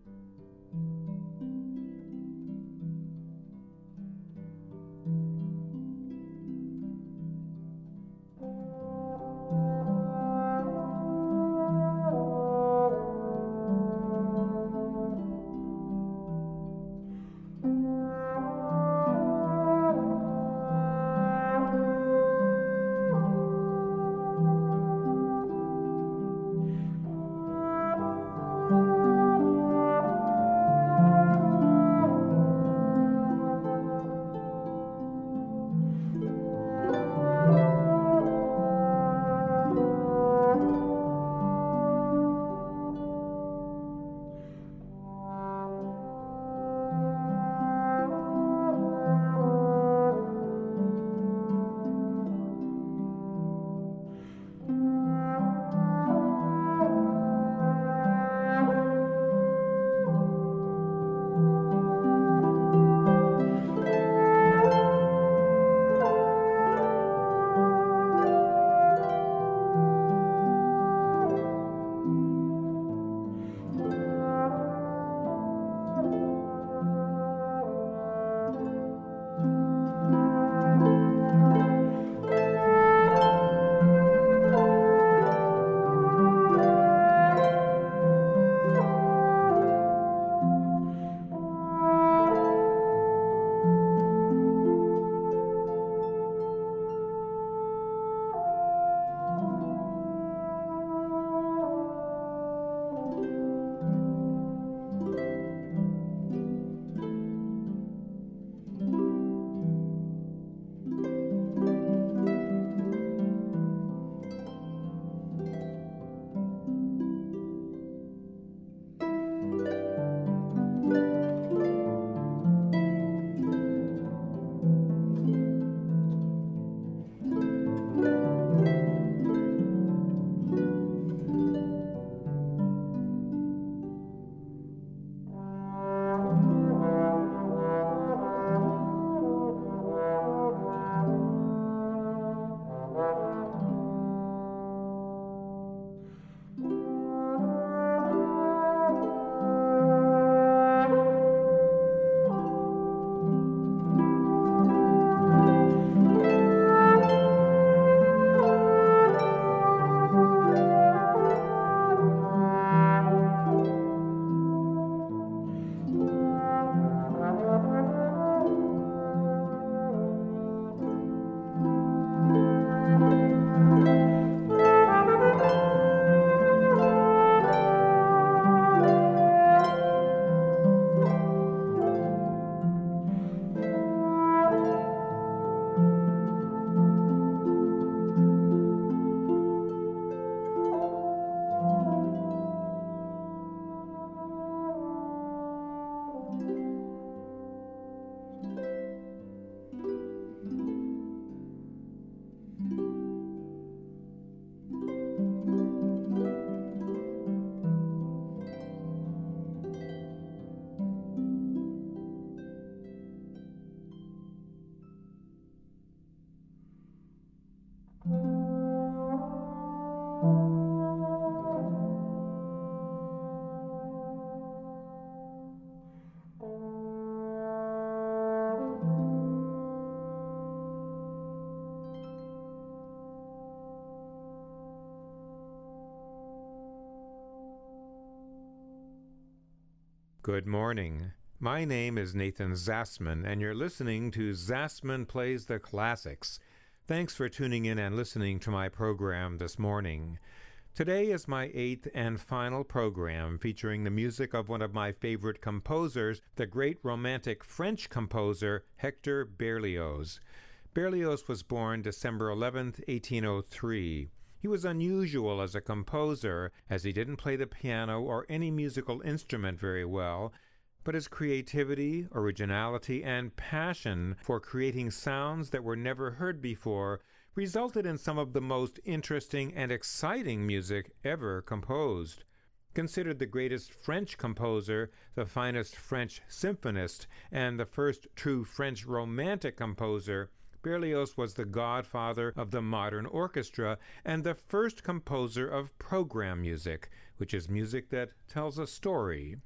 Good morning. My name is Nathan Zassman, and you're listening to Zassman Plays the Classics. Thanks for tuning in and listening to my program this morning. Today is my eighth and final program featuring the music of one of my favorite composers, the great Romantic French composer Hector Berlioz. Berlioz was born December 11th, 1803. He was unusual as a composer, as he didn't play the piano or any musical instrument very well, but his creativity, originality, and passion for creating sounds that were never heard before resulted in some of the most interesting and exciting music ever composed. Considered the greatest French composer, the finest French symphonist, and the first true French Romantic composer, Berlioz was the godfather of the modern orchestra and the first composer of program music, which is music that tells a story.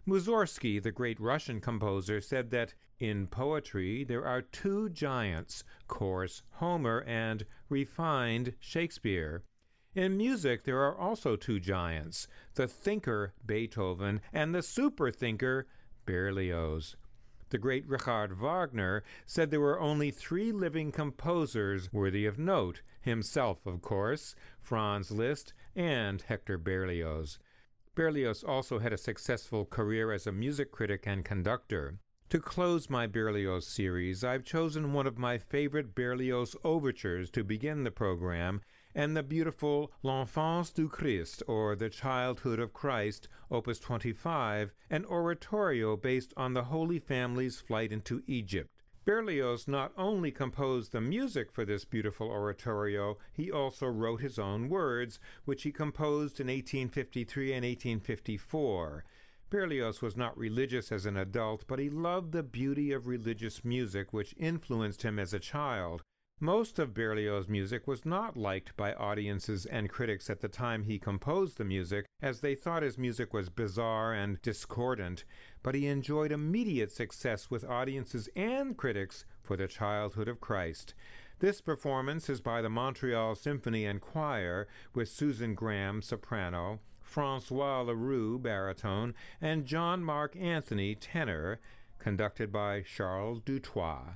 Mussorgsky, the great Russian composer, said that in poetry there are two giants, coarse Homer and refined Shakespeare. In music there are also two giants, the thinker Beethoven and the superthinker Berlioz. The great Richard Wagner said there were only three living composers worthy of note, himself, of course, Franz Liszt, and Hector Berlioz. Berlioz also had a successful career as a music critic and conductor. To close my Berlioz series, I've chosen one of my favorite Berlioz overtures to begin the program, and the beautiful L'Enfance du Christ, or The Childhood of Christ, Opus 25, an oratorio based on the Holy Family's flight into Egypt. Berlioz not only composed the music for this beautiful oratorio, he also wrote his own words, which he composed in 1853 and 1854. Berlioz was not religious as an adult, but he loved the beauty of religious music, which influenced him as a child. Most of Berlioz's music was not liked by audiences and critics at the time he composed the music, as they thought his music was bizarre and discordant, but he enjoyed immediate success with audiences and critics for The Childhood of Christ. This performance is by the Montreal Symphony and Choir, with Susan Graham, soprano, François Leroux, baritone, and John Mark Anthony, tenor, conducted by Charles Dutoit.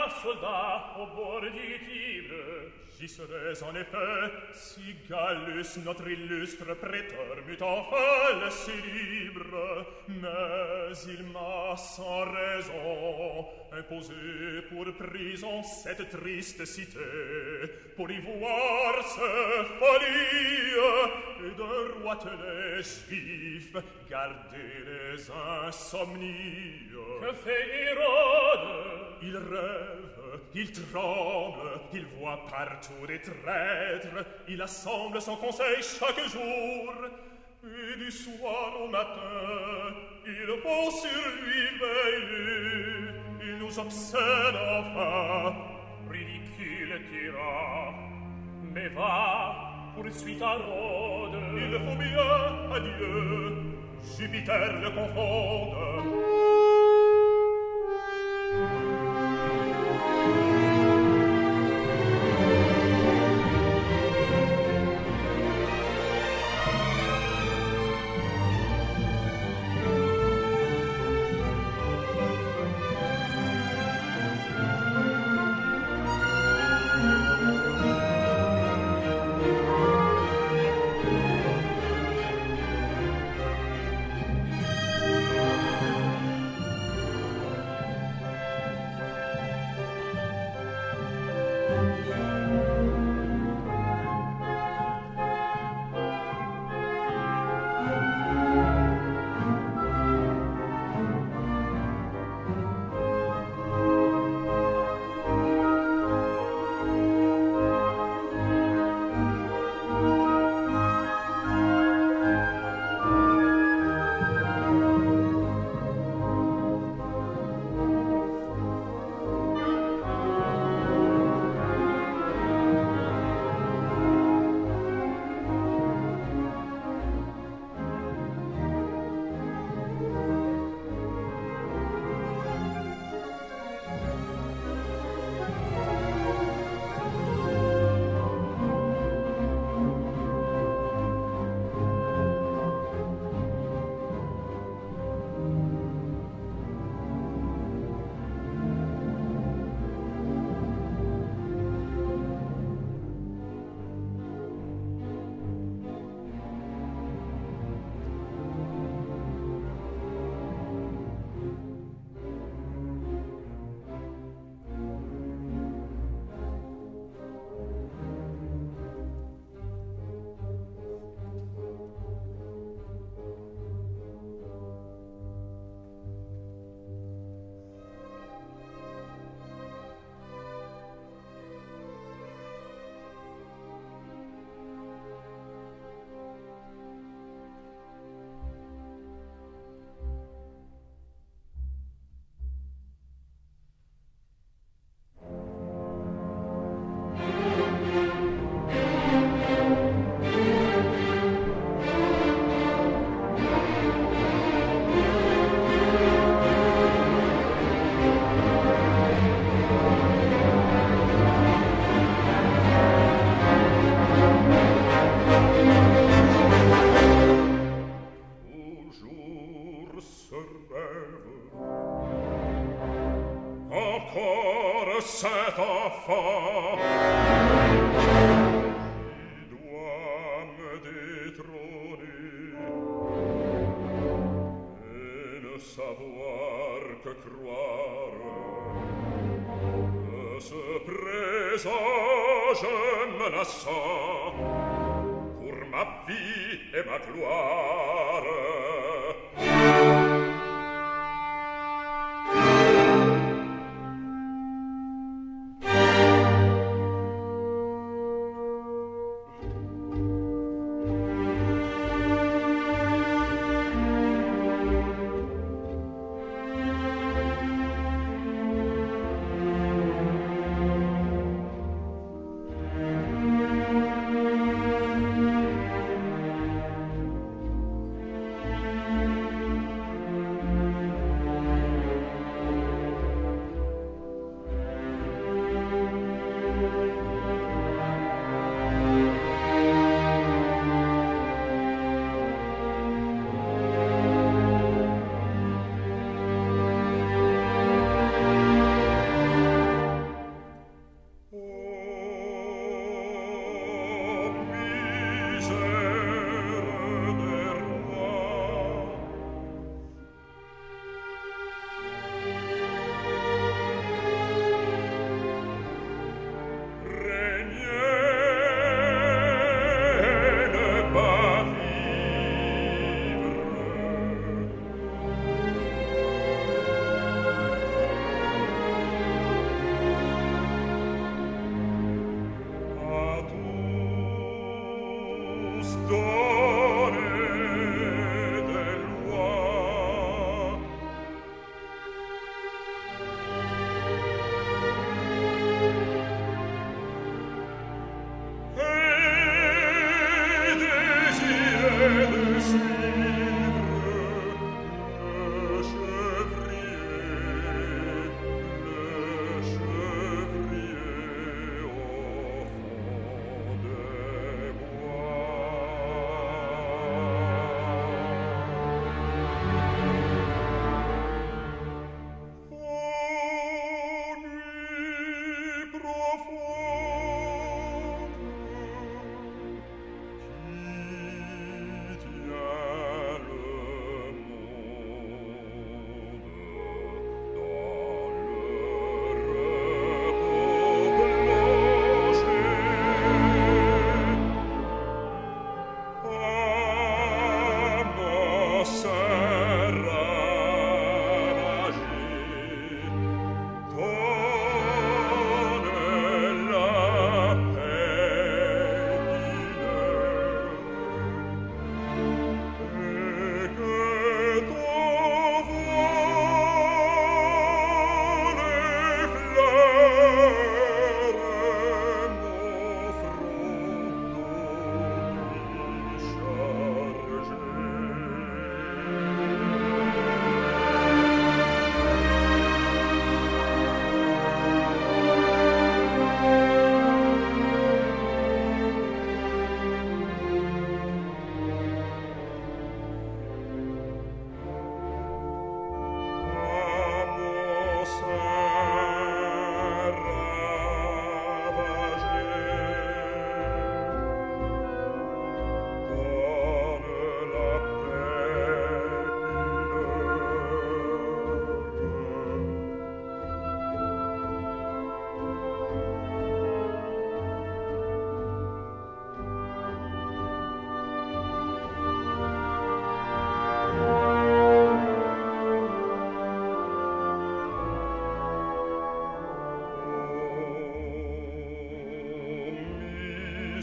soldat au bord du Tibre. J'y serais en effet, si Gallus, notre illustre préteur, m'eût enfin laissé libre. Mais il m'a sans raison imposé pour prison cette triste cité, pour y voir ces folies et d'un roi téléjuif garder les insomnies. Que fait Hérode? Il rêve, il tremble, il voit partout des traîtres, il assemble son conseil chaque jour, et du soir au matin, il faut sur lui veiller, il nous obsède enfin. Ridicule tyran, mais va, poursuis ta rôde. Il faut bien, adieu, Jupiter le confonde.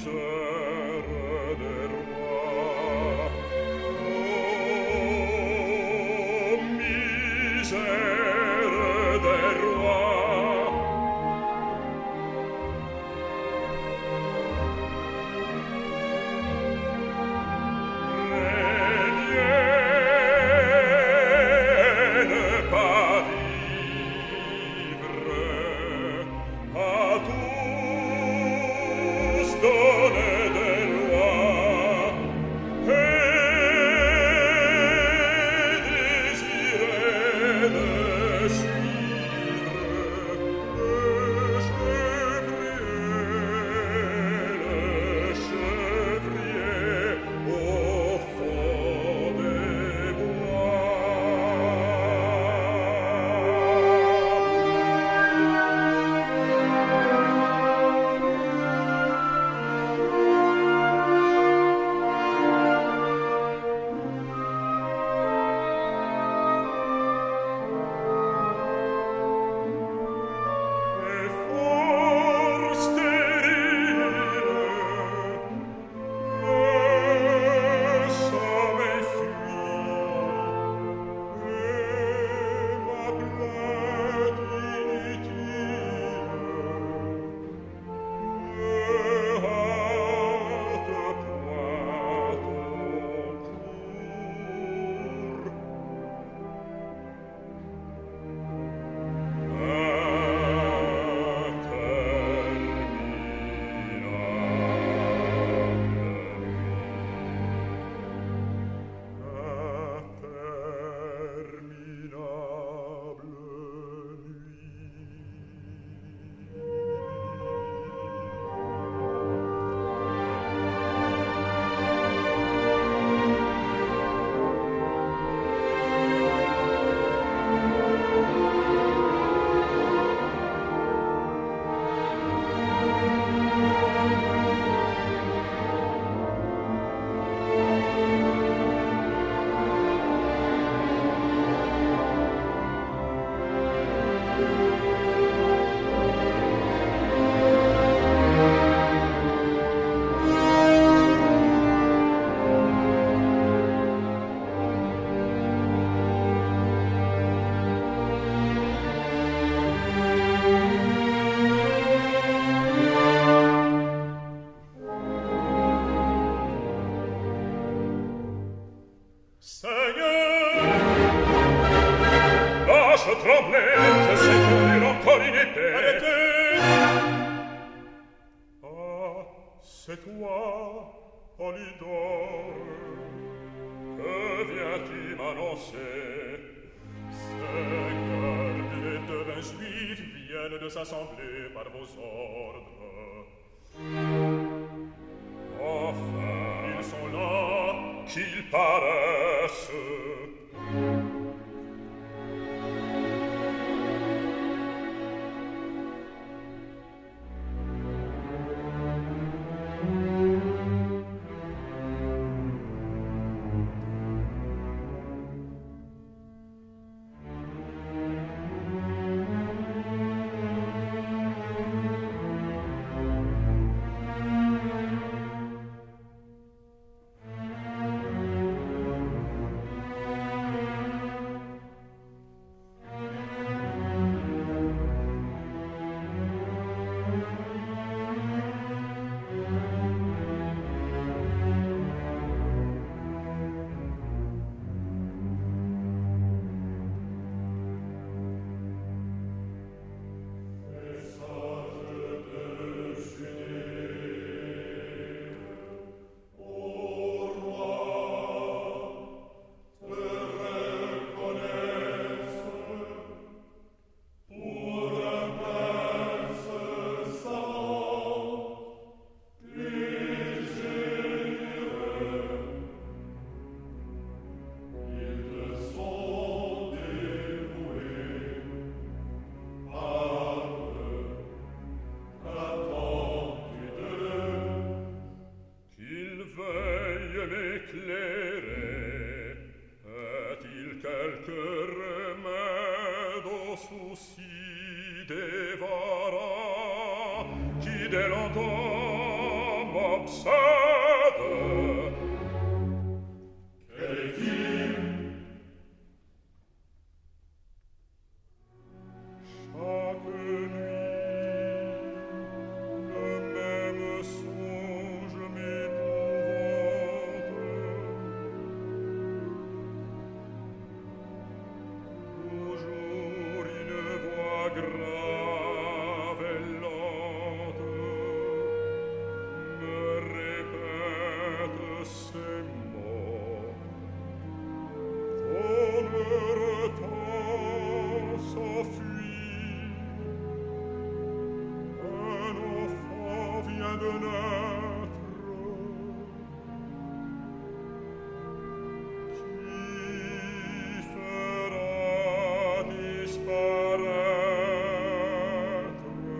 C'est toi, Polydore, que viens-tu m'annoncer? Seigneur, les devins juifs viennent de s'assembler par vos ordres. Enfin, ils sont là, qu'ils paraissent. observe. Quelle est-il? Chaque nuit, le même songe m'épouvante. Toujours une voix grave et lente me répète ces mots. Ton temps s'enfuit, un enfant vient de naître. Qui fera disparaître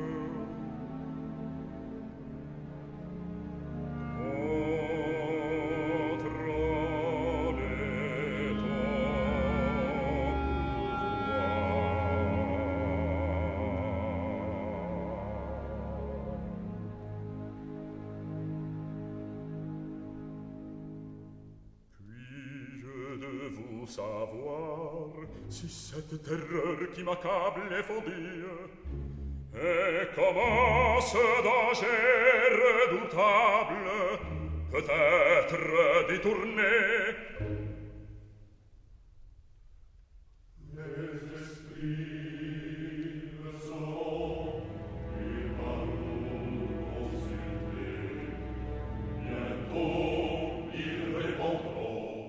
contrôle et Puis-je de vous savoir si cette terreur qui m'accable est fondue? Et comment ce danger redoutable peut être détourné? Les esprits le sont, et par nous consultés. Bientôt ils répondront.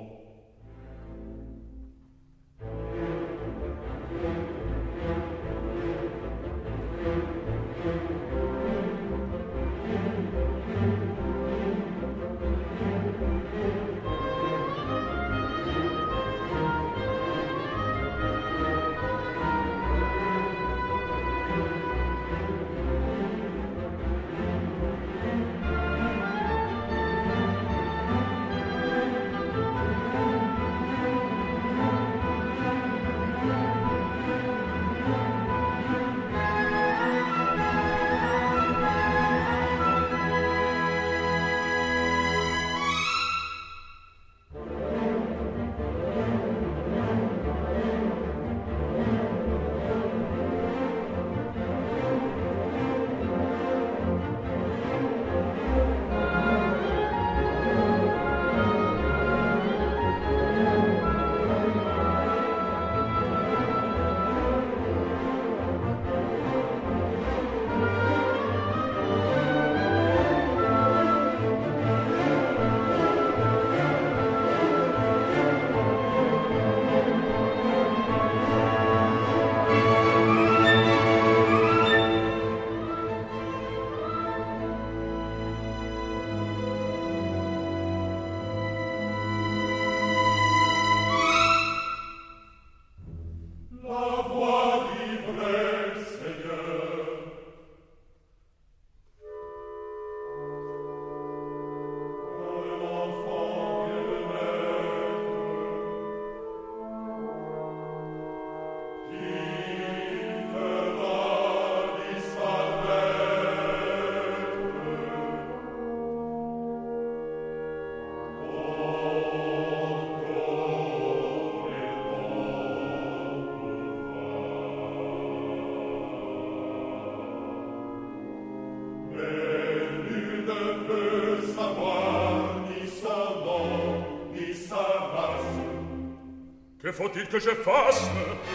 Que faut-il que je fasse?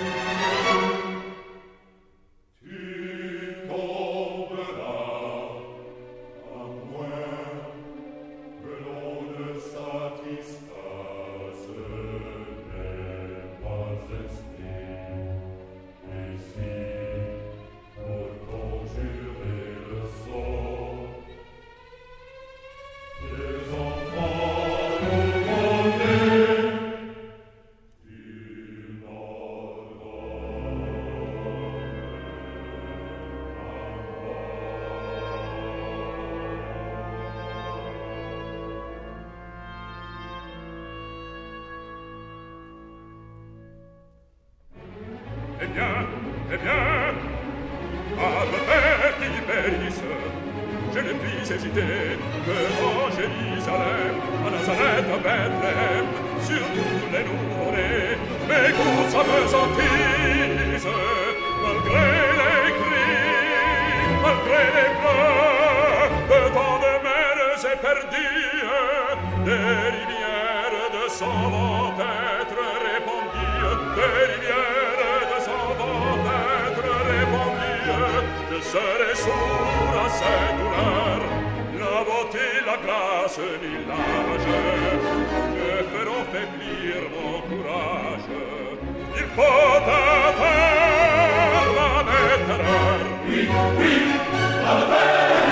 Tu tomberas, à moins que l'on ne satisfasse n'est pas esprit. Ici, pour conjurer le sort, les enfants nouveau-nés. Eh bien, à me faire qu'ils périssent, je ne puis hésiter que Jérusalem, à Nazareth, à Bethléem, sur tous les nouveau-nés, mes coups s'apesantissent, malgré les cris, malgré les pleurs, de tant de mers éperdues, des rivières de sang vont être répandues, des rivières de sang vont être répandues. Je serai sourd à ces douleurs, la beauté, la grâce, ni l'âge ne feront faiblir mon courage. Il faut attendre mes terreurs. Oui, oui, à la paix,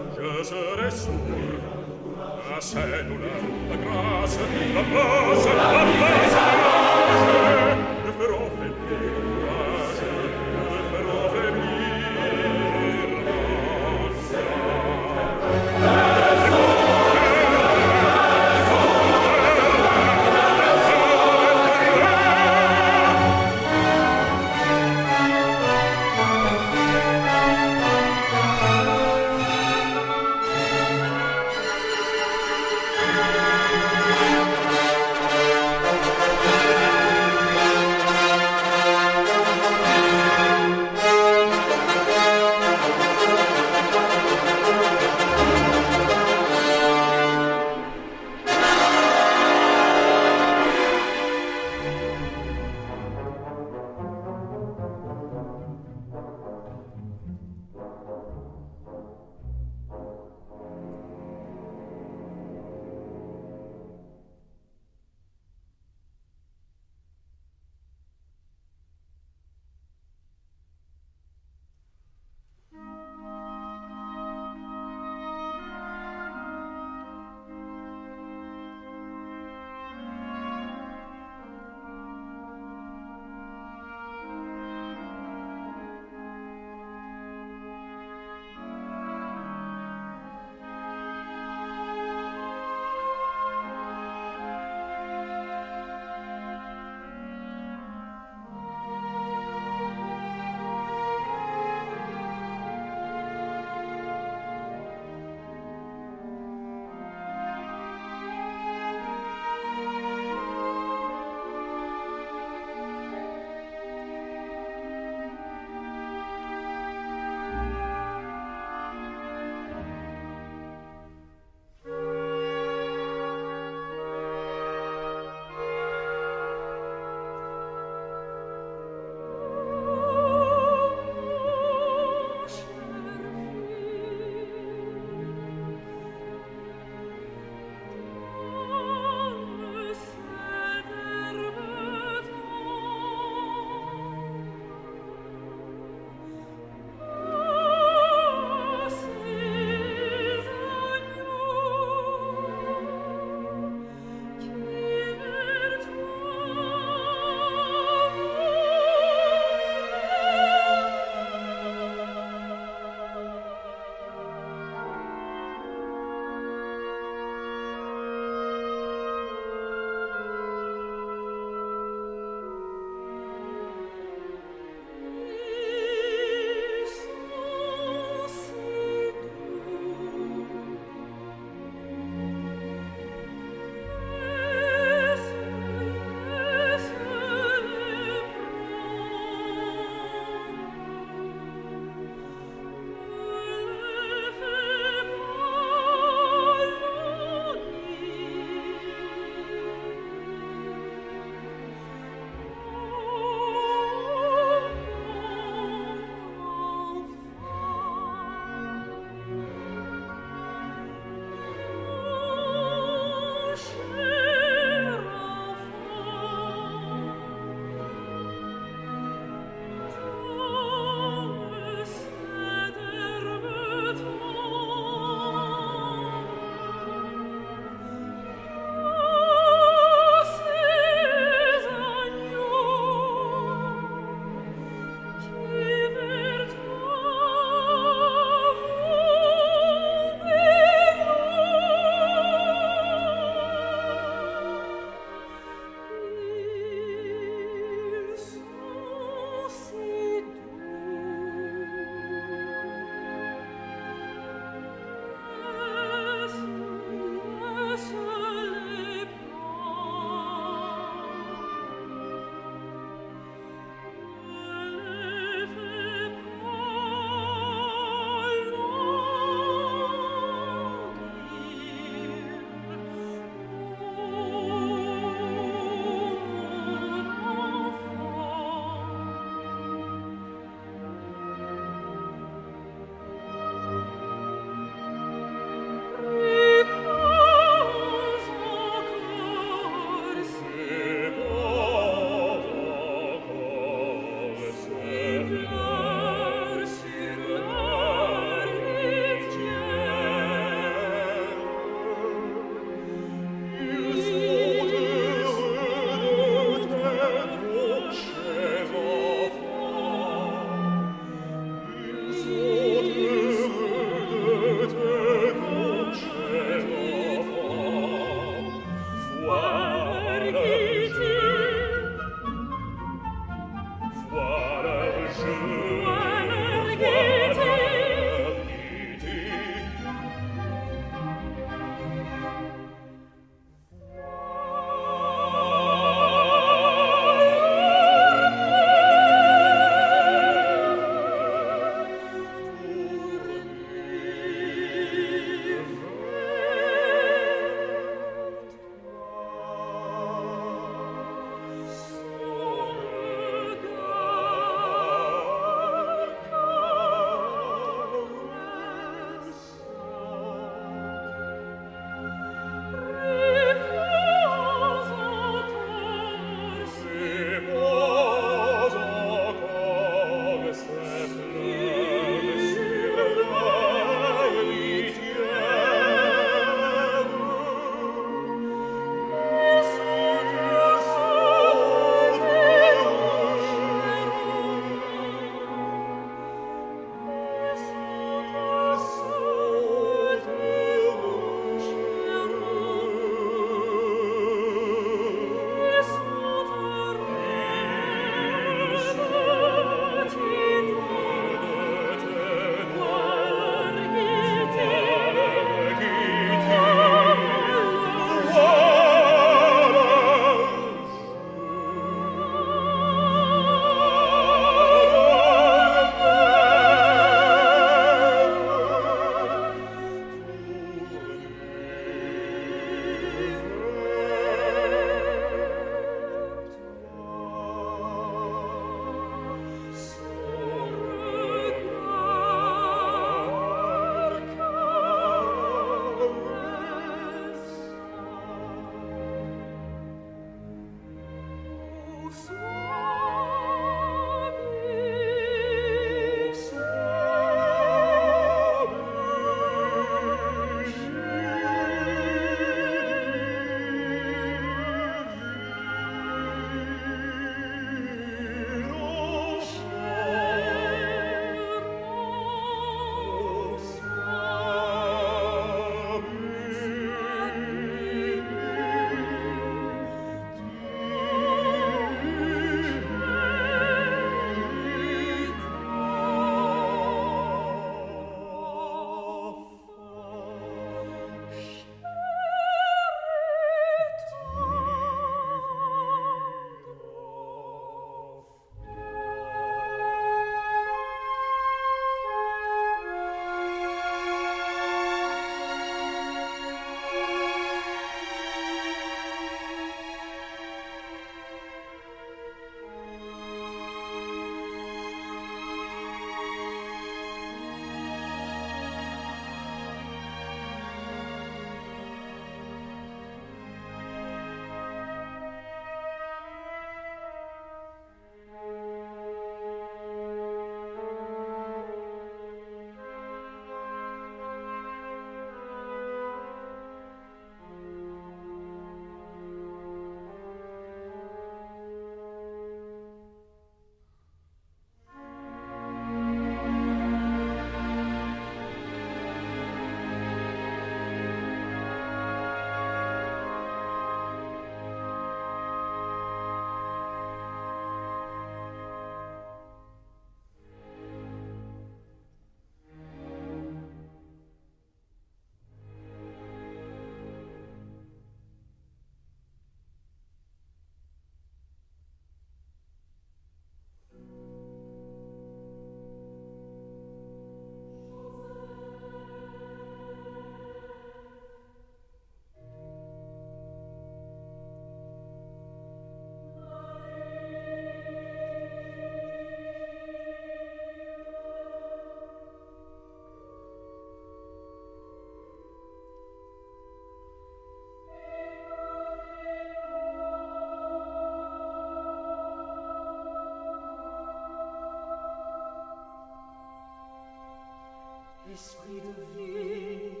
vie?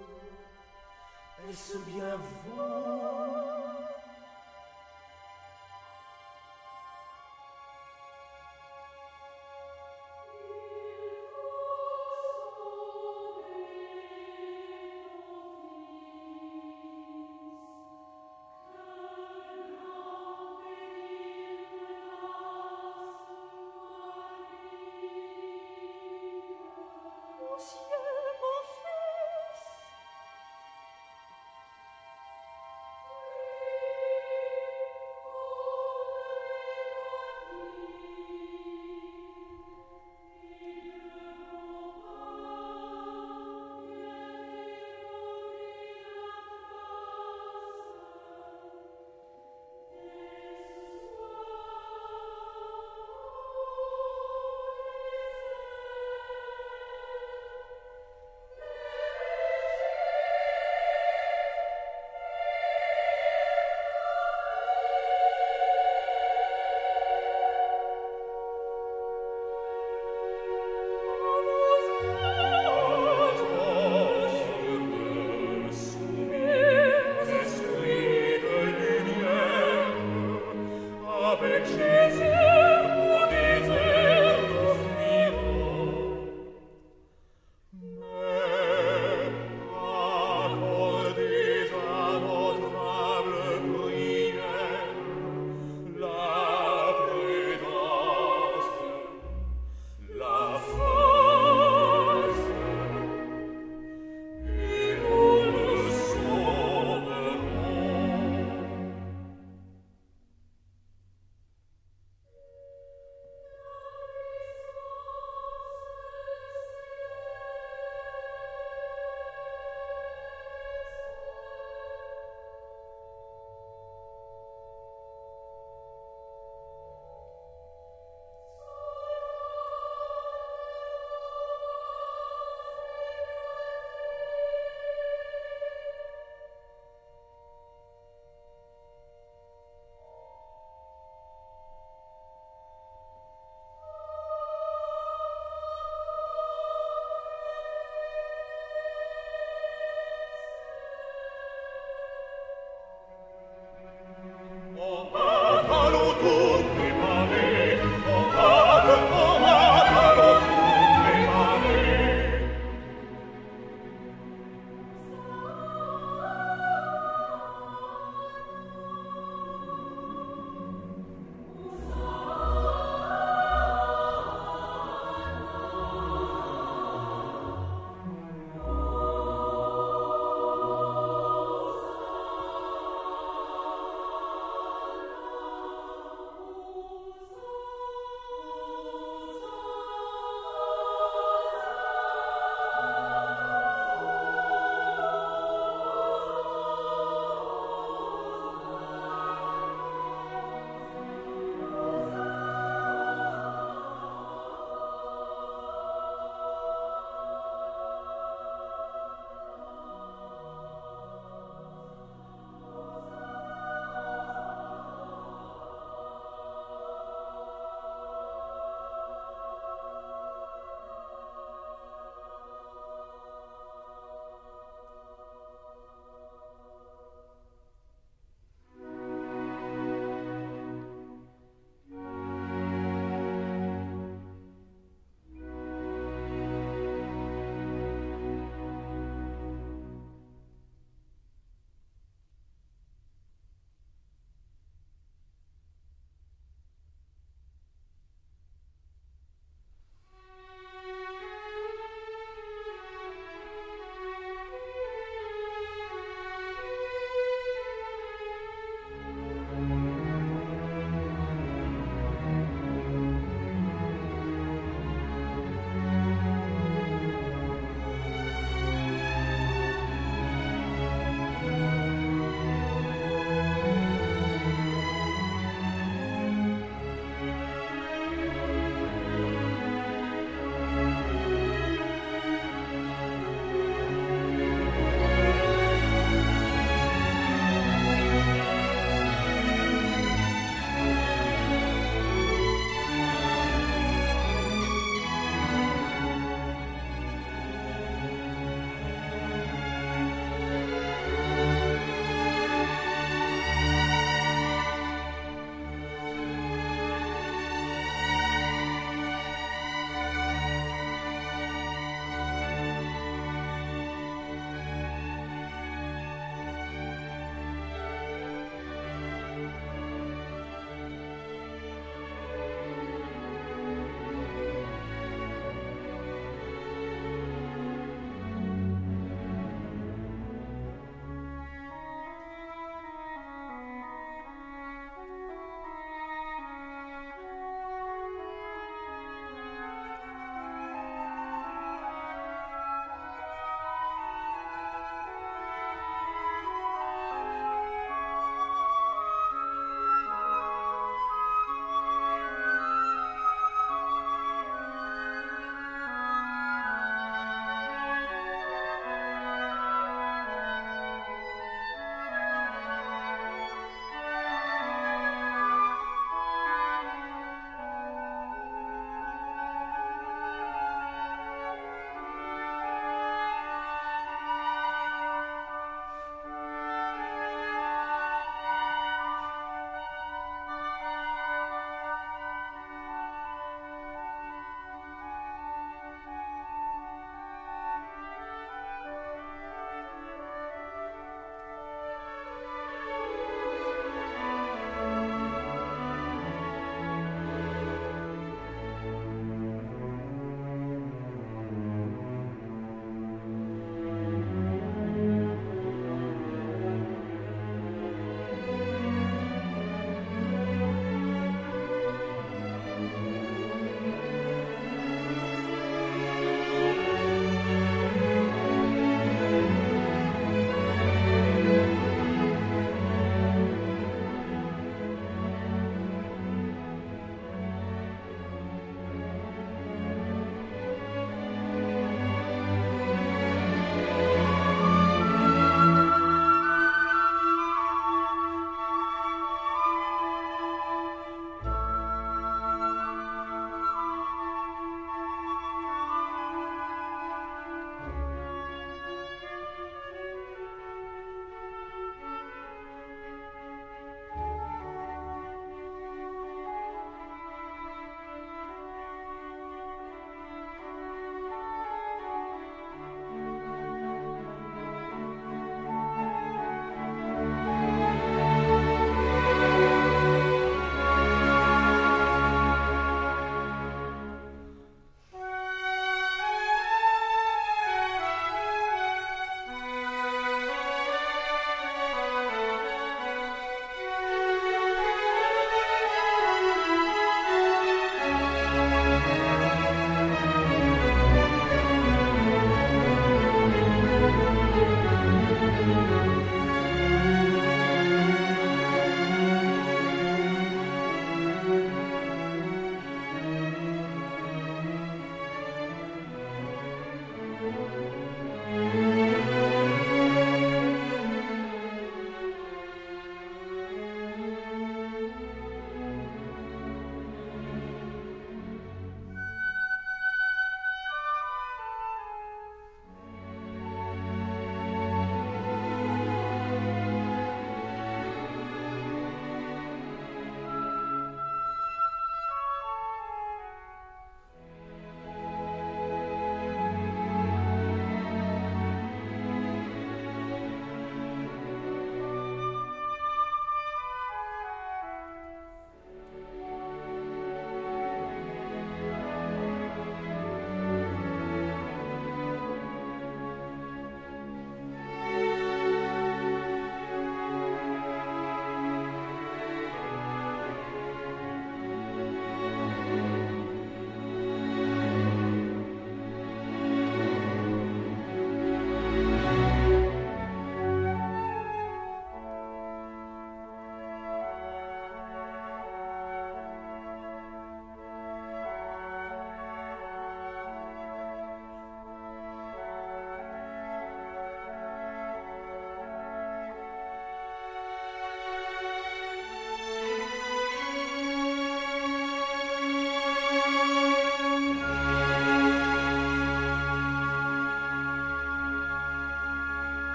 Est-ce bien vous?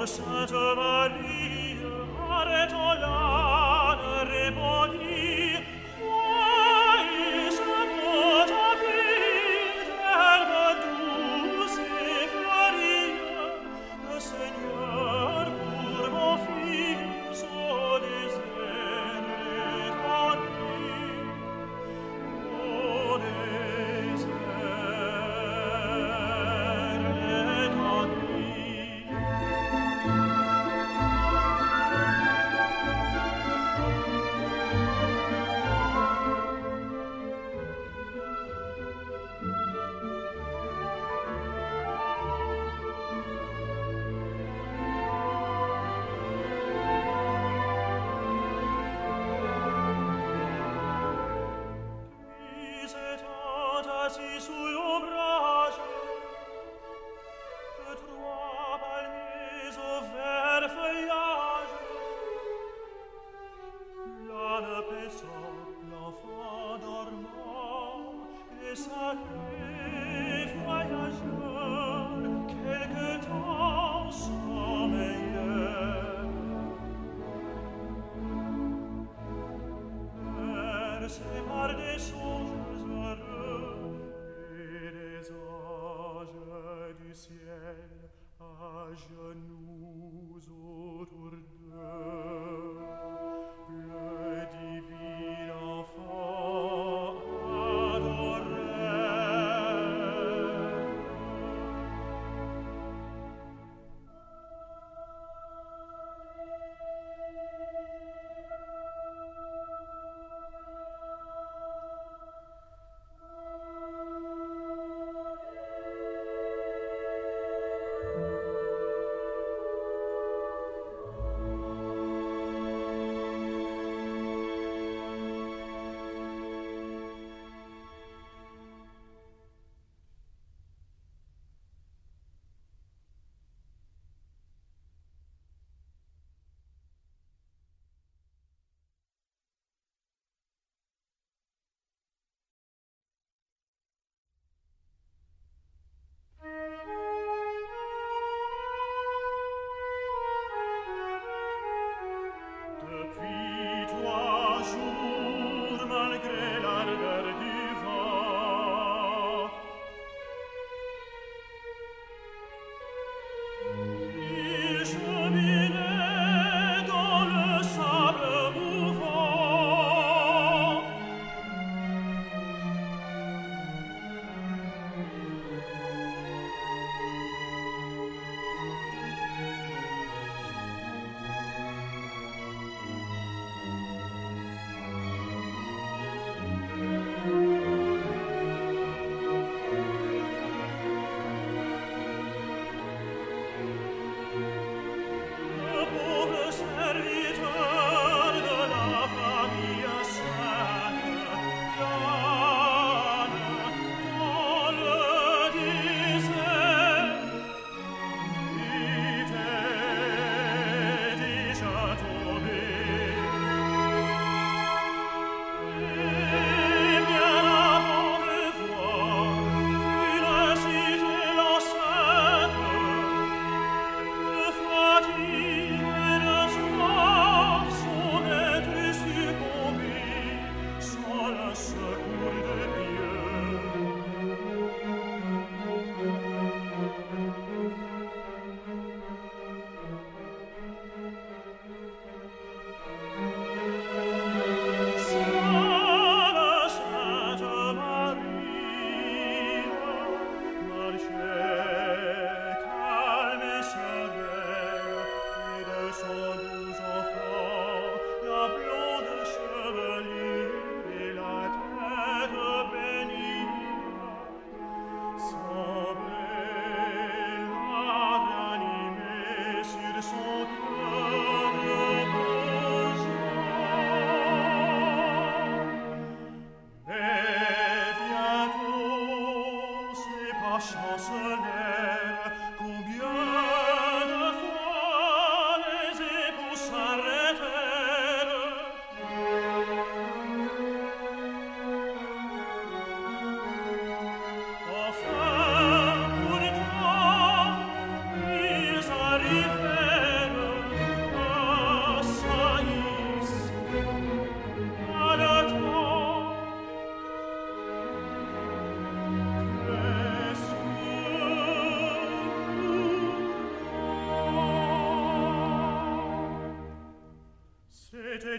Enfin, pourtant, ils arrivèrent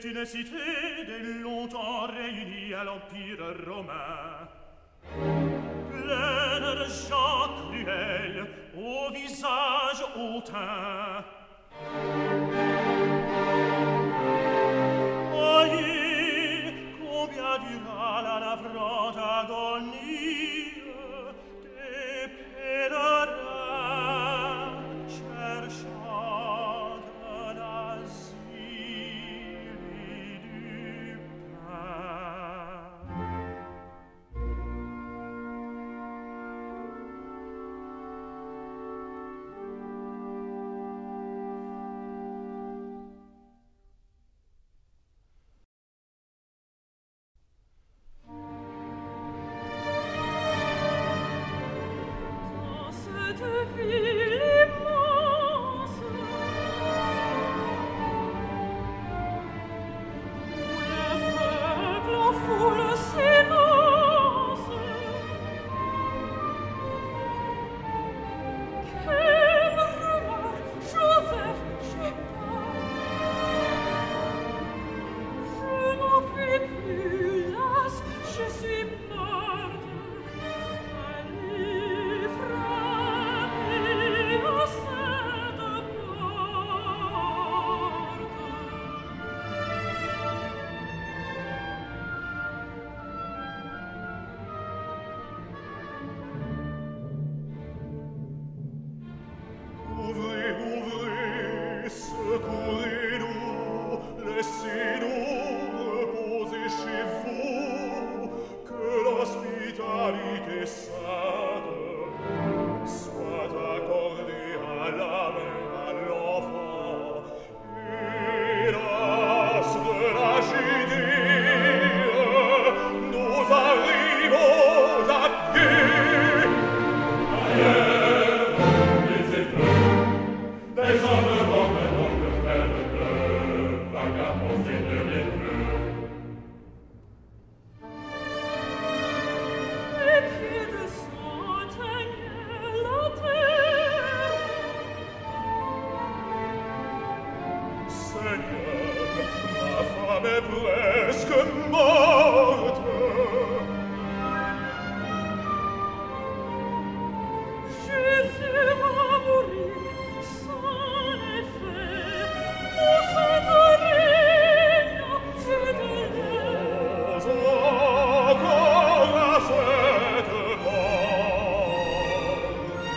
C'est une cité dès longtemps réunie à l'Empire romain, pleine de gens cruels, au visage hautain. Voyez combien dura la navrante agonie des pèlerins cherchant un asile et du pain. Dans cette ville immense, où le peuple en foule s'élance, quelle rumeur, Joseph, j'ai peur. Je n'en puis plus, las, je suis morte. Allez, frappez à cette porte. Ouvrez, ouvrez, secourez-nous, laissez-nous reposer chez vous, que l'hospitalité sainte soit accordée à la mère, à l'enfant, hélas de la Judée, nous arrivons à pied. Des gens de Rome n'ont que faire de vagabonds et de lépreux. Les pieds de Saint-Agnès, la terre. Seigneur, ma femme est presque morte. Jésus va mourir sans effet, pour cette règne et de l'air. Ose encore à cette mort.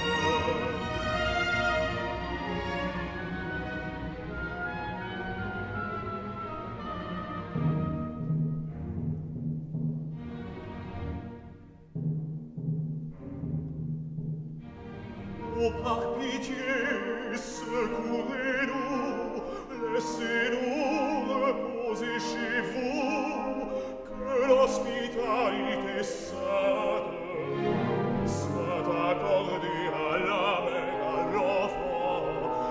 Oh, par pitié, secourez-nous, laissez-nous reposer chez vous, que l'hospitalité sainte soit accordée à la mère, à l'enfant,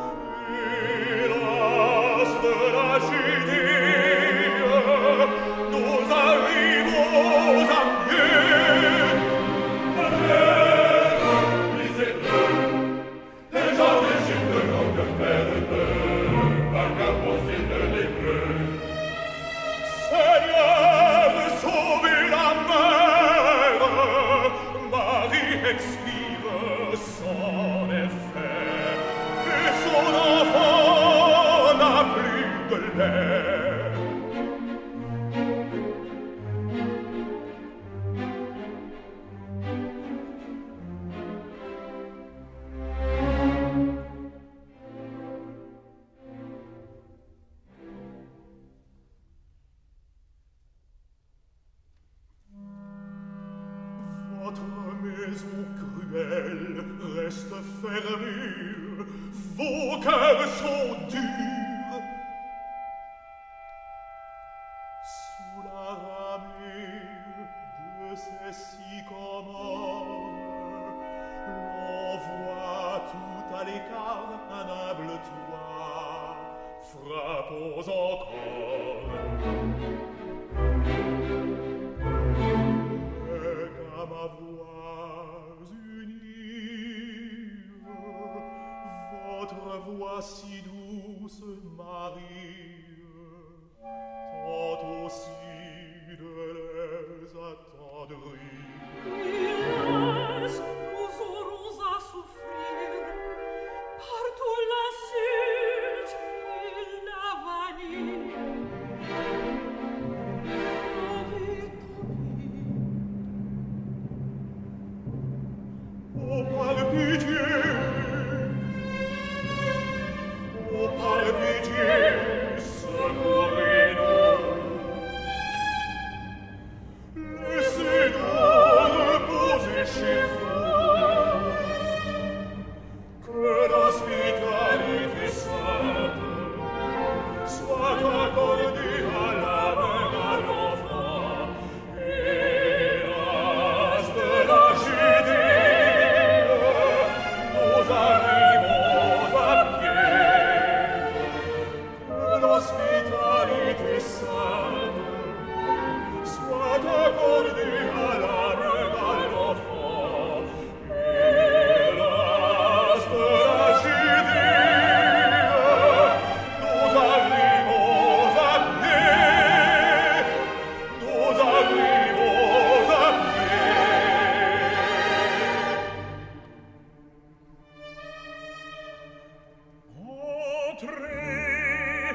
hélas de la Judée, nous arrivons à pied. Les gens d'Égypte n'ont que faire de vagabonds et de lépreux. Seigneur, sauvez la mère, Marie expire sans effet, et son enfant n'a plus de lait. Votre maison cruelle reste fermée, vos cœurs sont durs. Sous la ramure de ces sycomores, l'on voit tout à l'écart un humble toit. Frappons encore. À ma voix unie, votre voix si douce, Marie, aussi de les attendrir. Hélas, nous aurons à souffrir partout l'insulte et la vanille. Oh, par pitié! Oh, par pitié, secourez-nous! Laissez-nous reposer chez vous, que l'hospitalité sainte soit accordée à la mère à l'enfant, hélas de la Judée, nous arrivons à pied, que l'hospitalité sainte soit accordée à la mère à l'enfant, hélas de la Judée, nous arrivons à pied, nous arrivons à pied. Entrez,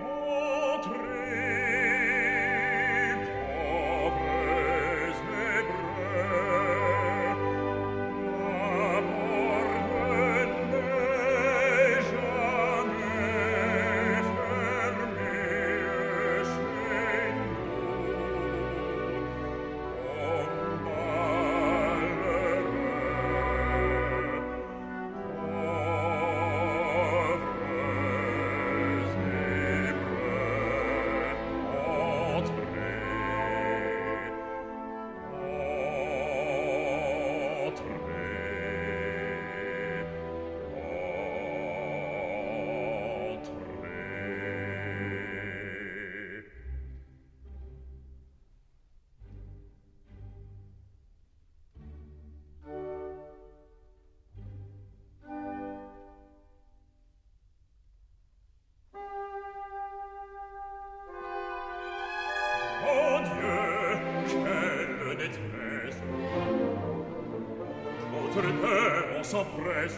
entrez, pauvres Hébreux, la porte n'est jamais fermée chez nous. Oh, malheureux, oh Dieu, quelle détresse! Votre terre, on s'empresse,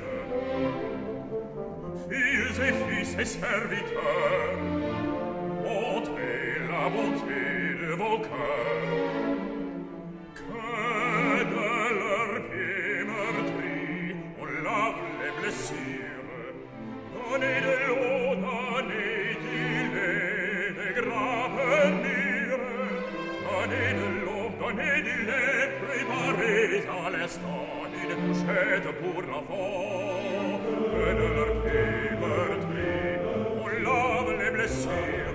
fils et fils et serviteurs, montrez la bonté de vos cœurs, que de leurs pieds meurtris on lave les blessures, donnez de l'eau, donnez du lait, des gras venir, donnez de l'eau, donnez du lait, préparez à l'instant une couchette pour l'enfant, que de leurs pieds meurtris on lave les blessures.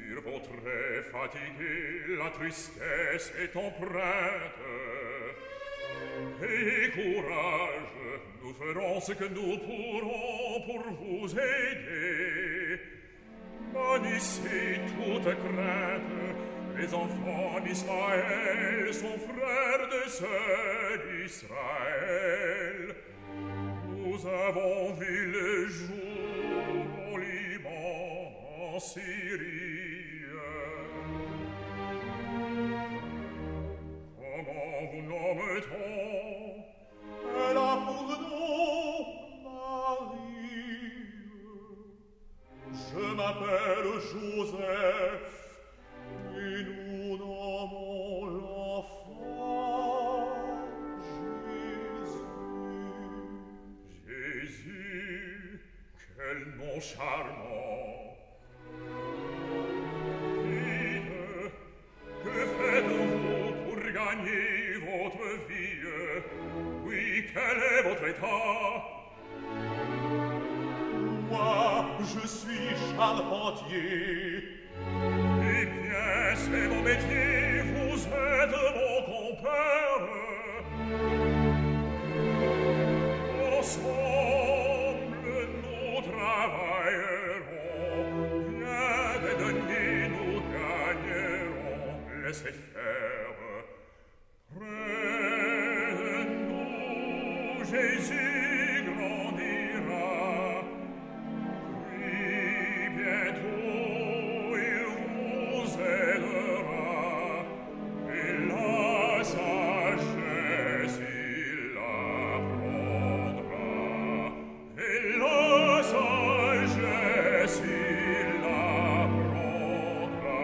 Sur votre fatigué, la tristesse est empreinte. Ayez courage, nous ferons ce que nous pourrons pour vous aider. Bannissez toute crainte, les enfants d'Israël sont frères de ceux d'Israël. Nous avons vu le jour au Liban, en Syrie. Comment vous nomme-t-on? Elle a pour nom Marie. Je m'appelle Joseph, et nous nommons l'enfant Jésus. Jésus, quel nom charmant! Dites, que faites-vous pour gagner votre vie? Oui, quel est votre état? Moi, je suis charpentier. Eh bien, c'est mon métier, vous êtes mon compère. Ensemble, nous travaillerons. Bien des deniers, nous gagnerons. Laissez faire. Près de nous, Jésus grandira. Puis bientôt, il vous aidera. Et la sagesse, il l'apprendra. Et la sagesse, il l'apprendra.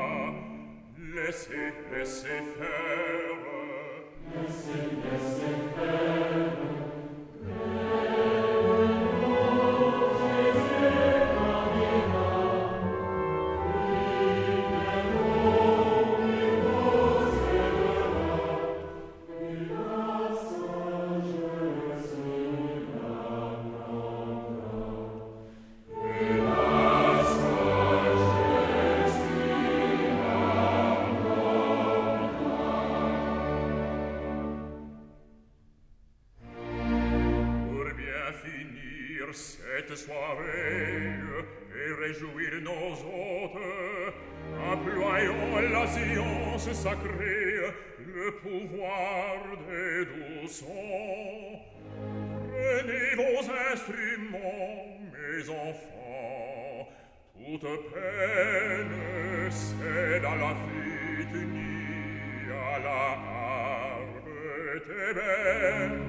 Laissez faire. Cette soirée et réjouir nos hôtes, employons la science sacrée, le pouvoir des doux sons. Prenez vos instruments, mes enfants, toute peine cède à la flûte ni à la harpe d'ébène.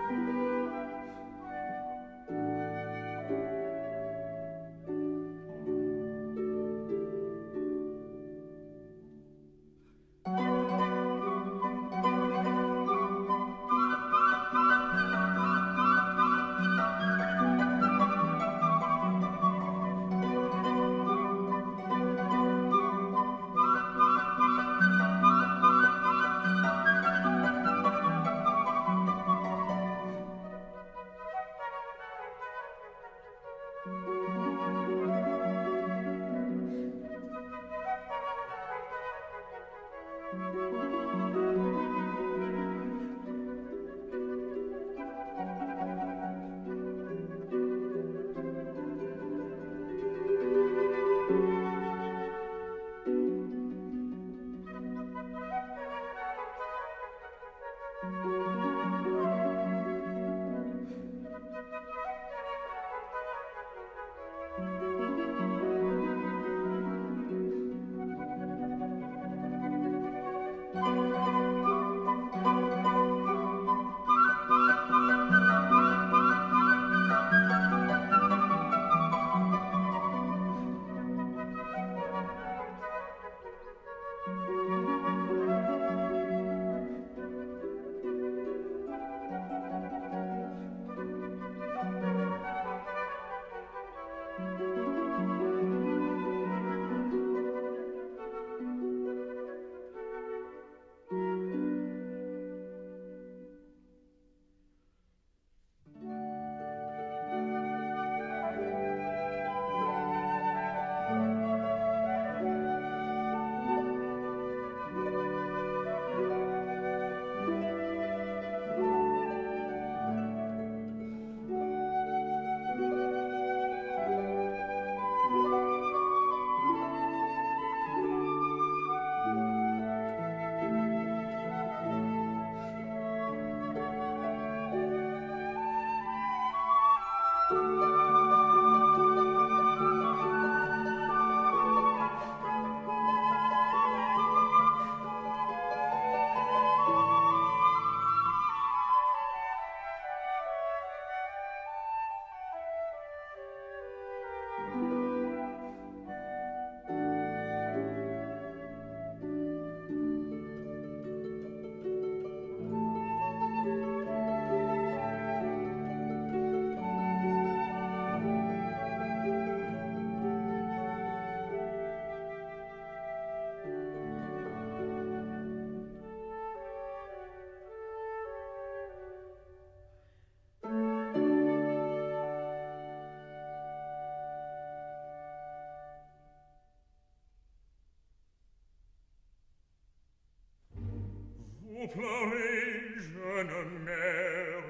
Pleurez, jeune mère,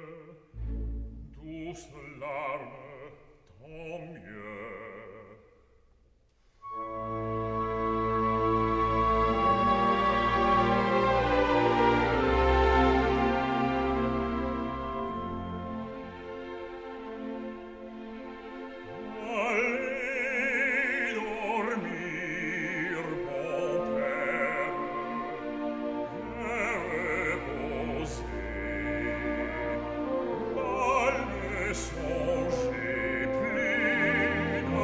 douce larme, tant mieux. Allez dormir, bon père, songez plus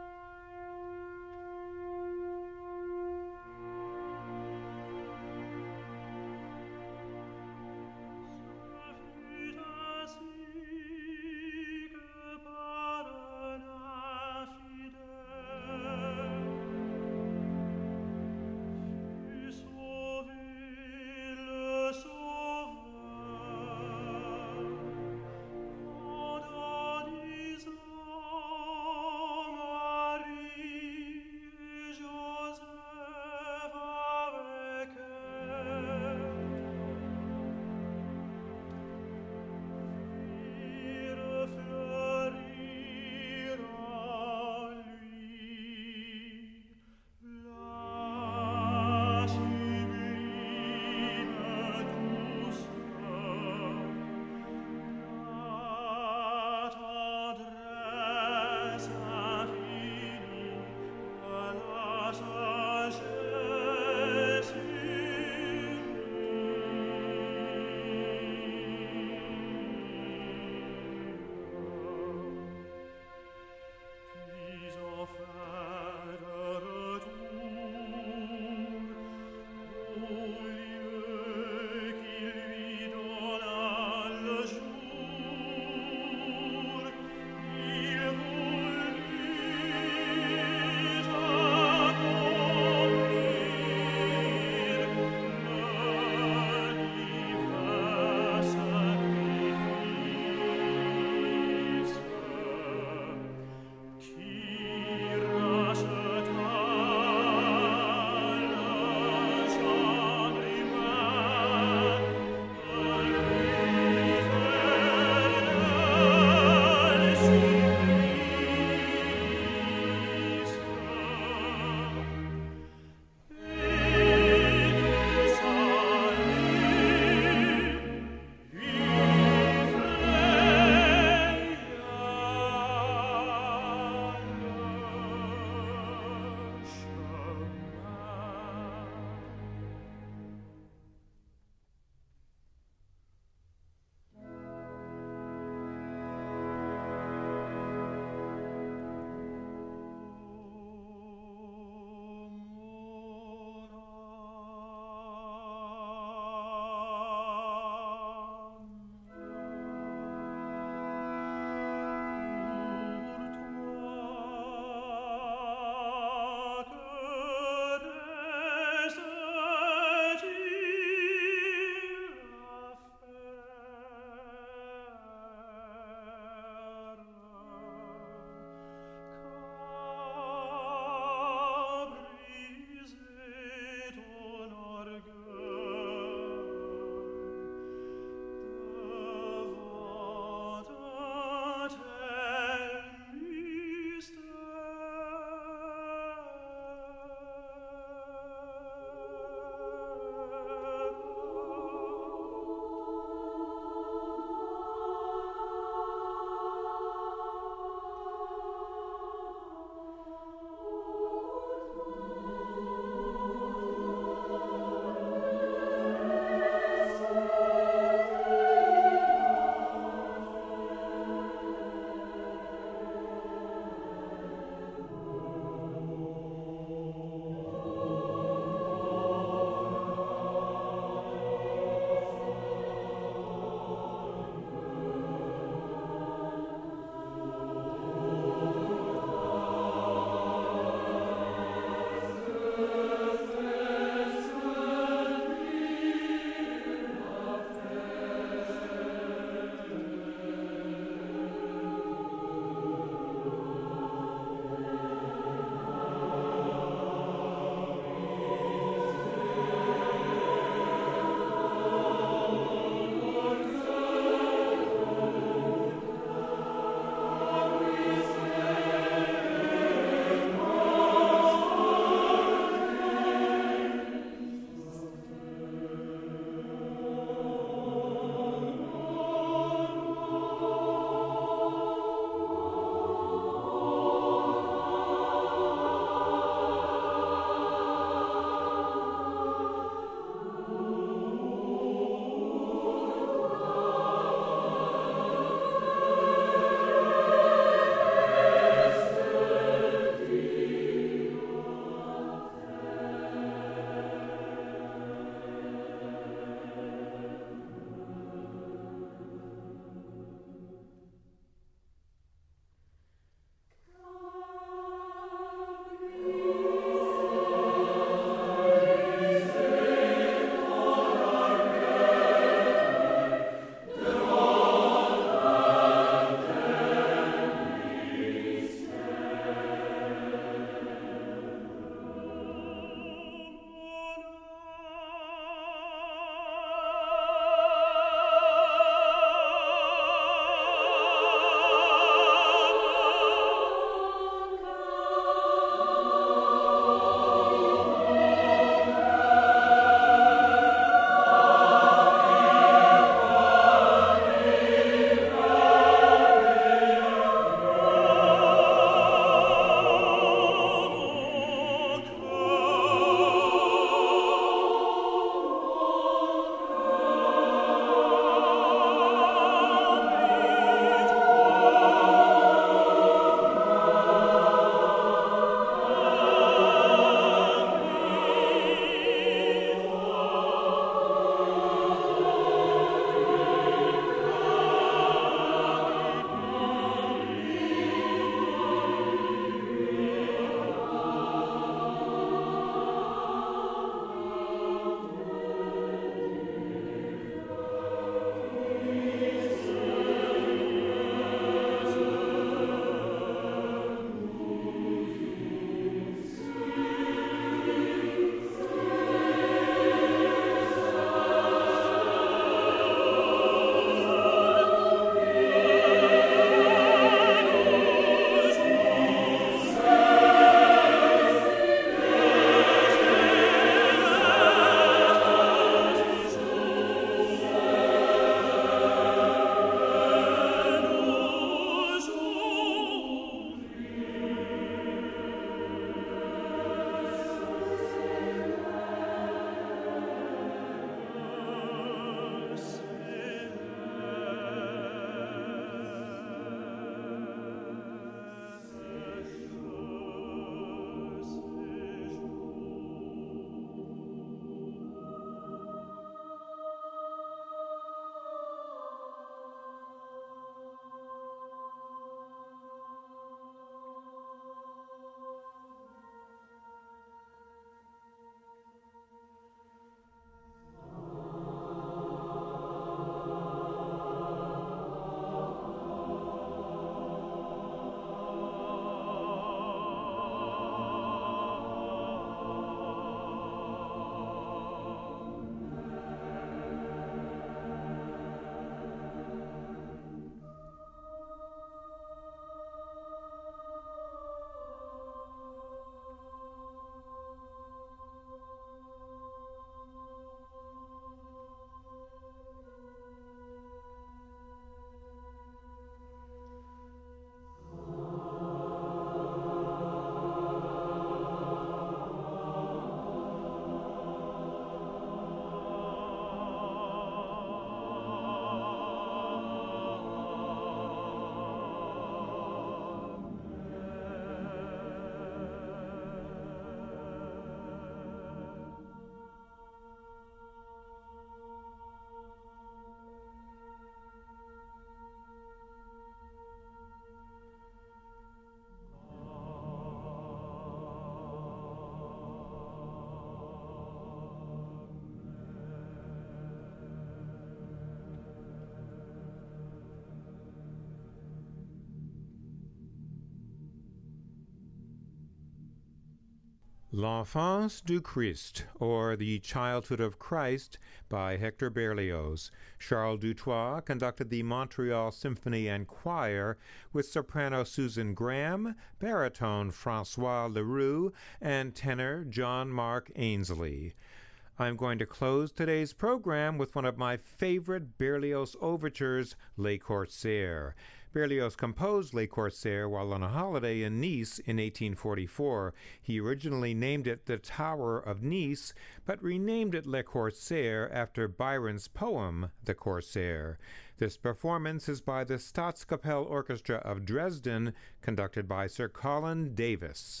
L'Enfance du Christ, or The Childhood of Christ, by Hector Berlioz. Charles Dutoit conducted the Montreal Symphony and Choir with soprano Susan Graham, baritone Francois Leroux, and tenor John Mark Ainsley. I'm going to close today's program with one of my favorite Berlioz overtures, Les Corsaires. Berlioz composed Les Corsaires while on a holiday in Nice in 1844. He originally named it The Tower of Nice, but renamed it Les Corsaires after Byron's poem, The Corsair. This performance is by the Staatskapelle Orchestra of Dresden, conducted by Sir Colin Davis.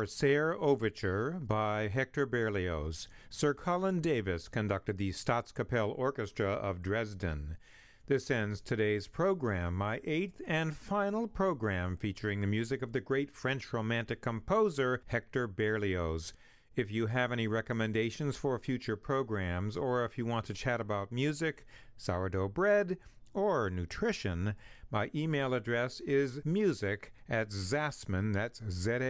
Corsair Overture by Hector Berlioz. Sir Colin Davis conducted the Staatskapelle Orchestra of Dresden. This ends today's program, my 8th and final program featuring the music of the great French Romantic composer Hector Berlioz. If you have any recommendations for future programs, or if you want to chat about music, sourdough bread, or nutrition, my email address is music@zassman, that's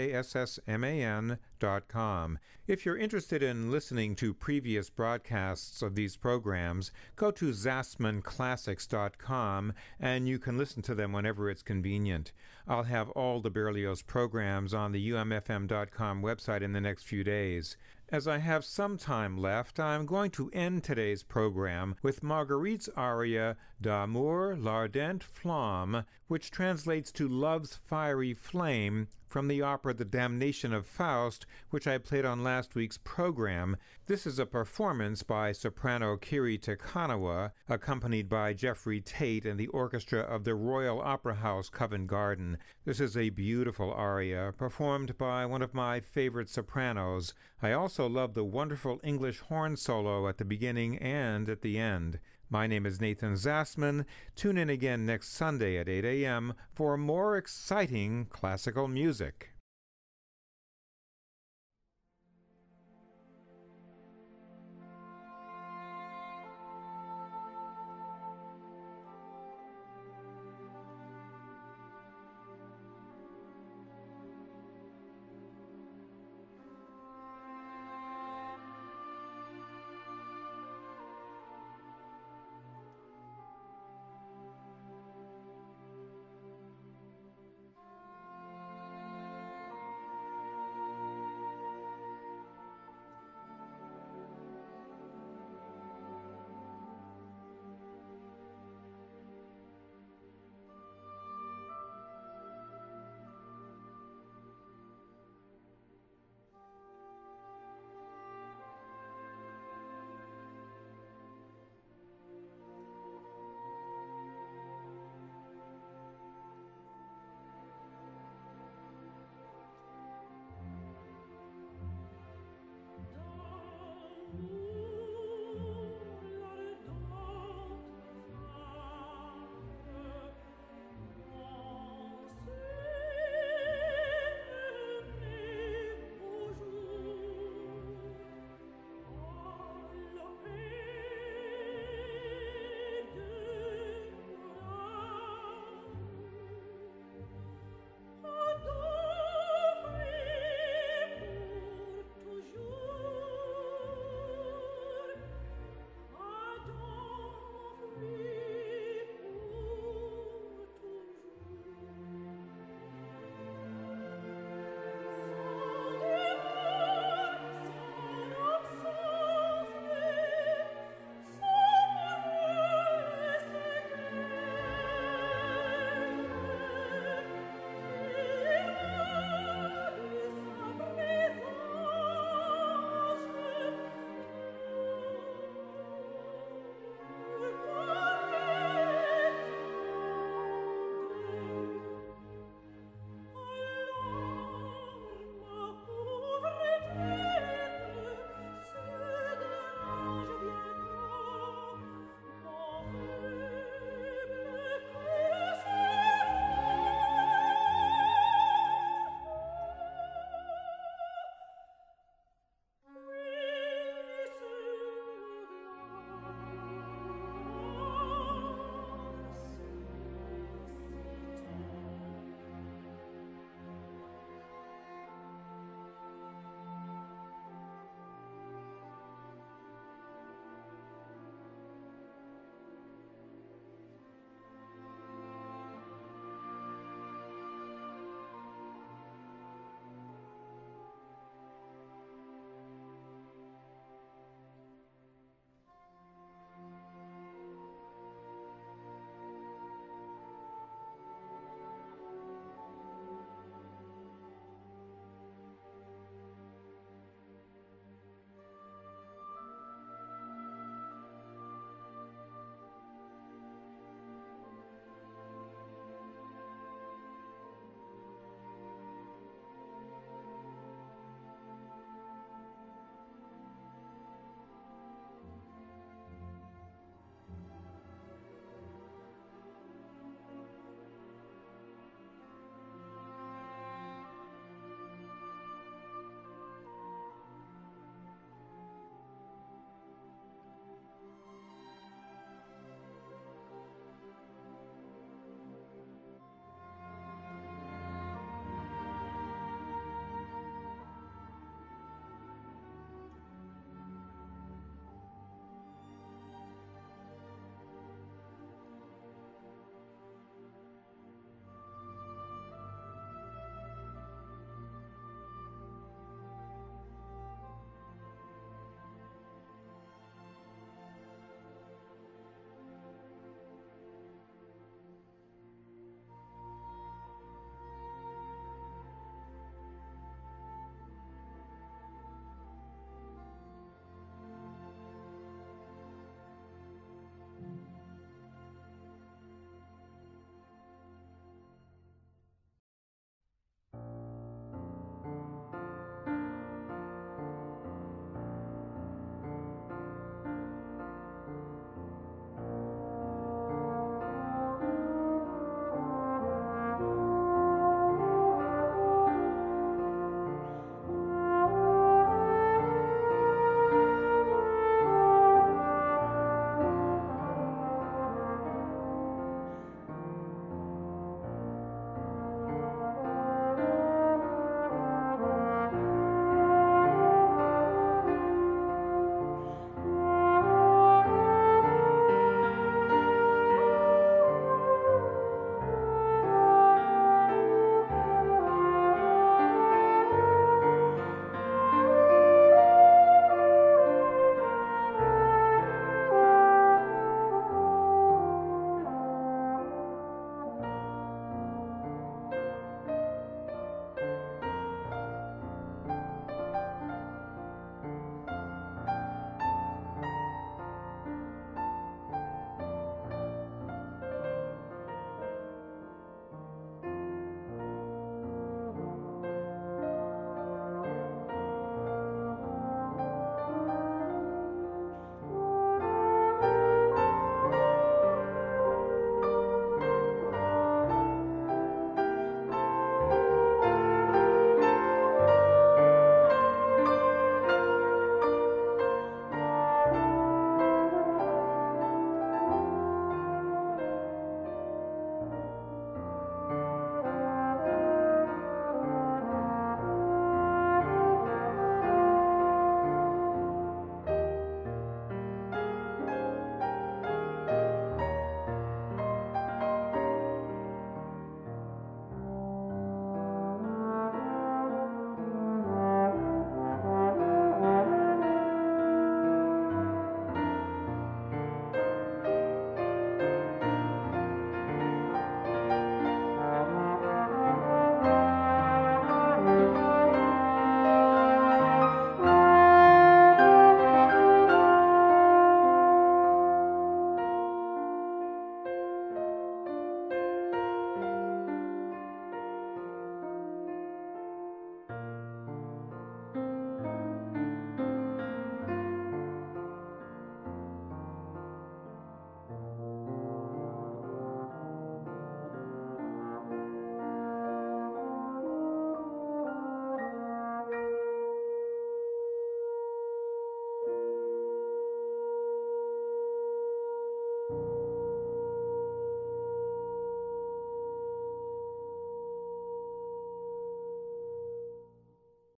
ZASSMAN.com. If you're interested in listening to previous broadcasts of these programs, go to zassmanclassics.com and you can listen to them whenever it's convenient. I'll have all the Berlioz programs on the umfm.com website in the next few days. As I have some time left, I'm going to end today's program with Marguerite's aria D'amour l'ardente flamme, which translates to Love's Fiery Flame, from the opera The Damnation of Faust, which I played on last week's program. This is a performance by soprano Kiri Takanawa, accompanied by Jeffrey Tate and the orchestra of the Royal Opera House, Covent Garden. This is a beautiful aria, performed by one of my favorite sopranos. I also love the wonderful English horn solo at the beginning and at the end. My name is Nathan Zassman. Tune in again next Sunday at 8 a.m. for more exciting classical music.